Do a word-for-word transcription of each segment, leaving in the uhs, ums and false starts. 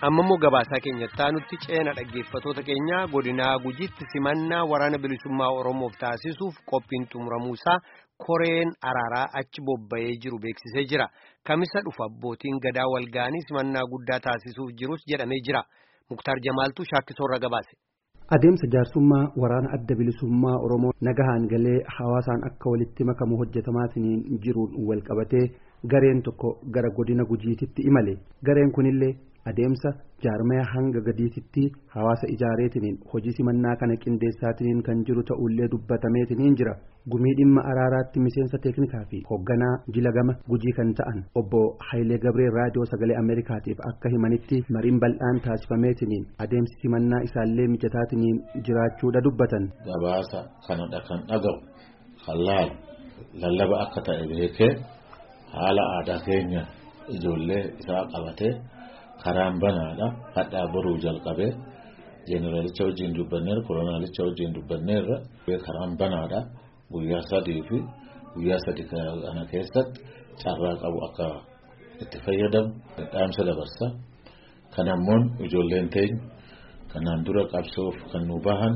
Ammammoo gabaasaa keenyatti aanutti ceena dhaggeeffatoota keenya godinaa Gujiitti simannaa waraana bilisummaa Oromoof taasisuuf qophiin xumuramuusaa koreen araaraa achi bobba'ee jiru beeksisee jira. Kamisa dhufu abbootiin gadaa walga'anii simannaa guddaa taasisuuf jirus jedhamee jira. Muktaar Jamaaltuu shaakkisoorra gabaase. Adeemsa jaarsummaa waraana adda bilisummaa Oromoo nagahaan galee hawaasaan akka walitti makamu hojjetamaatiin jiruun wal qabatee gareen tokko gara godina Gujiititti imale. Gareen kunillee adeemsa jaarmaya hanga gadiititti hawaasa ijaareetiin hojii simannaa kana qindeessaatiin kan jiru ta'ullee dubbatameetiin jira. Gumii dhimma araaraatti miseensa teeknikaa fi hoogganaa jila gama Gujii kan ta'an obbo Hayilee Gabree raadiyoo sagalee Ameerikaatiif akka himanitti mariin bal'aan taasifameetiin adeemsi simannaa isaallee mijataatiin jiraachuudha dubbatan. Gabaasa kanadha kan dhagahu hallaal lallaba akka ta'e beekee haala aadaa keenya ijoollee isaa qabatee karaan banaadha hadhaa boruu jalqabee jeneraalicha wajjin dubbanneerra kolonaalicha wajjin dubbanneerra karaan banaadha guyyaa sadii fi guyyaa sadii kana keessatti carraa qabu akka itti fayyadamu dhaamsa dabarsa kanammoo ijoolleen teenya kanaan dura qabsoof kan nu bahan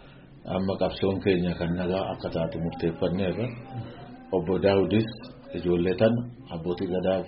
amma qabsoon keenya kan nagaa akka taatu murteeffanneerra obbo Daawudis ijoollee tana abbootii gadaaf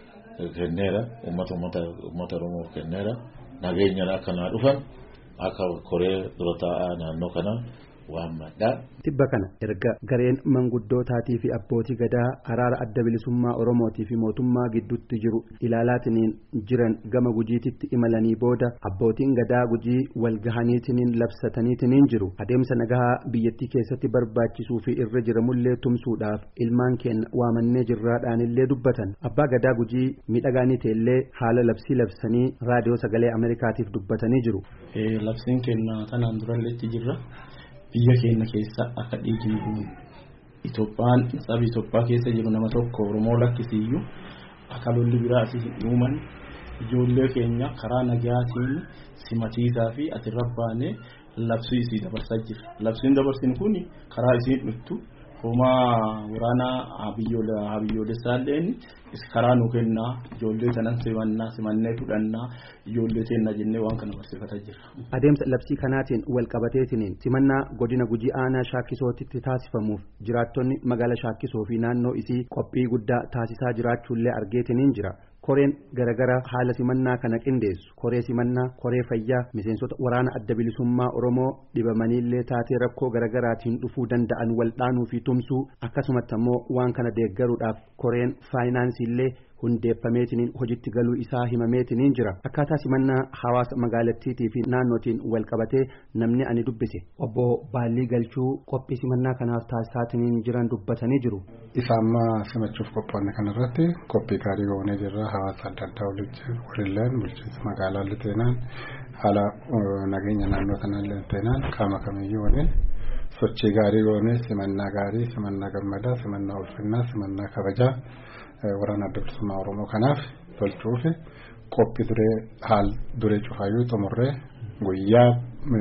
kenneera ummata ummata ummata Oromoo kenneera nageenyaan akka naa dhufan akka koree dura taa'aa naannoo kana waan maddaa. Tibba kana erga gareen manguddootaatii fi abbootii gadaa araara adda bilisummaa Oromootii fi mootummaa gidduutti jiru ilaalaatiin jiran gama Gujiititti imalanii booda abbootiin gadaa Gujii walgahaniitiin labsataniitiin jiru. Adeemsa nagaa biyyattii keessatti barbaachisuu fi irra jiramullee tumsuudhaaf ilmaan keenya waamannee jirraadhaanillee dubbatan. Abbaa gadaa Gujii miidhagaanii ta'ellee haala labsii labsanii raadiyoo sagalee Ameerikaatiif dubbatanii jiru. Labsiin keenya tanaan duralleetti jirra. Biyya keenya keessa akka dhiigni bu'u Itoophiyaan saba Itoophiyaa keessa jiru nama tokko Oromoo lakkisiyyuu akka lolli biraa asii uuman ijoollee keenya karaa nagaatiin simatiisaa fi asirra baanee labsii isii dabarsaa jira. Labsiin dabarsin kun karaa isiin dhuftu homaa waraanaa habiyyoolessaalleen karaa nu kennaa ijoollee sanan simannaa simannee fudhannaa ijoollee teennaa jennee waan kana barsiifataa jira. Adeemsa labsii kanaatiin wal qabateetiin simannaa godina Gujii aanaa Shaakkisootti taasifamuuf jiraattonni magaalaa Shaakkisoo fi naannoo isii qophii guddaa taasisaa jiraachuullee argeetiin jira. Koreen garagara haala simannaa kana qindeessu koree simannaa koree fayyaa miseensota waraana adda bilisummaa Oromoo dhibamaniillee taatee rakkoo garagaraatiin dhufuu danda'an waldhaanuu fi tumsuu akkasumatti ammoo waan kana deeggaruudhaaf koreen faayinaansiillee hundeeffameetiin hojiitti galuu isaa himameetiin jira. Akkaataa simannaa hawaasa magaalattiitii fi naannootiin wal qabatee namni ani dubbise obbo Baallii Galchuu qophii simannaa kanaaf taasisaatiin jiran dubbatanii jiru. Isa amma simachuuf qophaa'ne kanarratti qophii gaarii goonee jirra. Hawaasa adda addaa waliin bulchiinsa magaalaa Liteenaan haala nageenya naannoo kanaa Liteenaan qaama kamiyyuu waliin sochii gaarii goonee simannaa gaarii simannaa gammadaa simannaa ulfinnaa simannaa kabajaa waraana adda bilisummaa Oromoo kanaaf tolchuuf qophii duree haal duree cufaayyuu xumurree guyyaa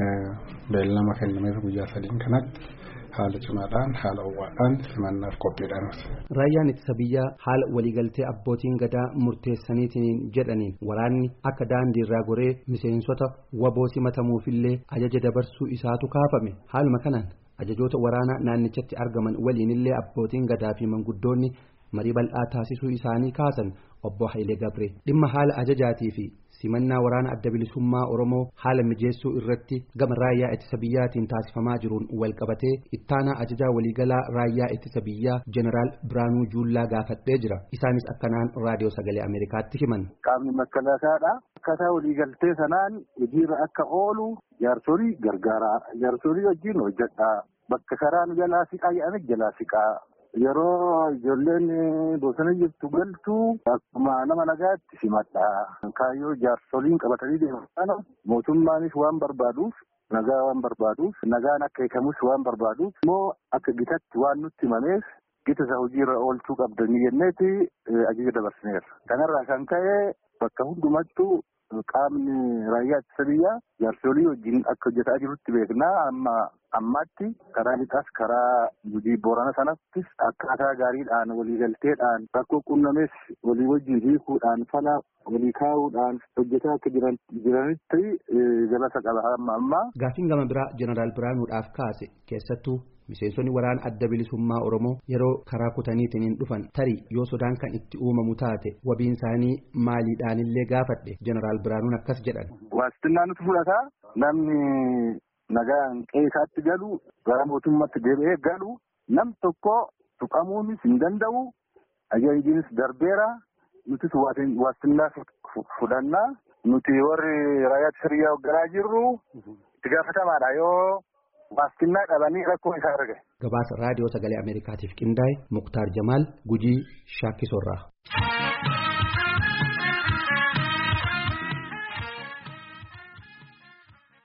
beellama kennameef guyyaa sadiin kanatti haala cimaadhaan haala uwwaadhaan simannaaf qophiidhaan. Raayyaan ittisa biyyaa haala waliigaltee abbootiin gadaa murteessaniitiin jedhaniin waraanni akka daandii irraa goree miseensota waboo simatamuufillee ajaja dabarsuu isaatu kaafame. Haaluma kanaan ajajoota waraanaa naannichatti argaman waliinillee abbootiin gadaa fi manguddoonni marii bal'aa taasisuu isaanii kaasan obbo Hayilee Gabree dhimma haala ajajaatii fi simannaa waraana adda bilisummaa Oromoo haala mijeessuu irratti gama raayyaa ittisa biyyaatiin taasifamaa jiruun wal qabatee ittaanaa ajajaa waliigalaa raayyaa ittisa biyyaa Jeneraal Biraanuu Juullaa gaafadhee jira. Isaanis akkanaan raadiyoo sagalee Ameerikaatti himan. Qaamni makkalaataadha. Akkaataa waliigaltee sanaan hojiirra akka oolu jaarsolii gargaaraa jaarsolii wajjin hojjedhaa bakka karaan jalaa siqaa jedhame jalaa siqaa. Yeroo ijoolleen bosona jirtu galtu akkuma nama nagaatti simadhaa. Kaayyoo jaarsoliin qabatanii deeman mootummaanis waan barbaaduuf nagaa waan barbaaduuf nagaan akka eegamus waan barbaaduuf immoo akka gitatti waan nutti himameef gita isa hojiirra oolchuu qabdanii jenneeti ajaja dabarsineera. Kanarraa kan ka'e bakka hundumattuu qaamni raayyaa ittisa biyyaa jaarsolii wajjin akka hojjetaa jirutti beeknaa amma ammatti karaa lixas karaa Gujii Boorana sanattis akkaataa gaariidhaan waliigalteedhaan rakkoo qunnames walii wajjin hiikuudhaan fala walii kaa'uudhaan hojjetaa akka jiran jiranitti galata qaba amma ammaa. Gaafiin gama biraa Jeneraal Biraanuudhaaf kaase keessattuu miseensonni waraana adda bilisummaa Oromoo yeroo karaa kutaniitiin dhufan tarii yoo sodaan kan itti uumamu taate wabiin isaanii maaliidhaanillee gaafadhe Jeneraal Biraanuun akkas jedhan. Waastinaa nuti fudhata namni nagaan qeessaatti galu gara mootummaatti deebi'ee galu nam tokko tuqamuunis hin danda'u ajajjiinis darbeera nutis waastinaa fudhannaa nuti warri raayyaa sirriyaa hogganaa jirru itti gaafatamaadha yoo waastinaa dhabanii rakkoo isaa arge. Gabaasa raadiyoo sagalee Ameerikaatiif qindaa'e Muktaar Jamaal Gujii Shaakkisoorraa.